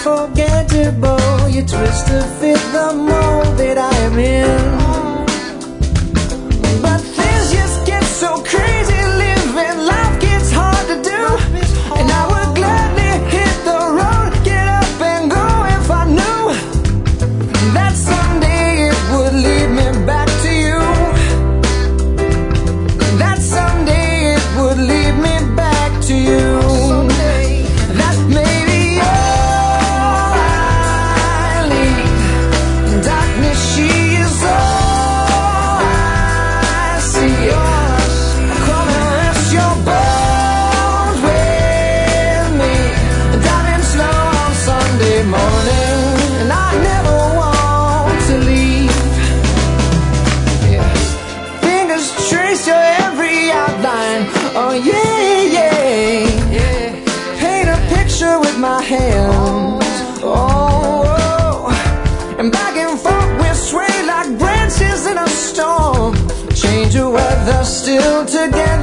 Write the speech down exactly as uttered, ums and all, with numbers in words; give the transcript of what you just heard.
unforgettable. You twist to fit the mold that I am in. But things just get so crazy, living life gets hard to do. And I would gladly hit the road, get up and go if I knew that someday it would lead me back to you. That someday it would lead me back to you. That maybe all I need. Darkness, she is all I see. Come and rest your bones with me. Driving slow on Sunday morning, and I never want to leave. Yeah. Fingers trace your every outline. Oh yeah, yeah, yeah. Paint a picture with my hands. Oh, oh. And back and forth we sway like branches in a storm. Change of weather, still together.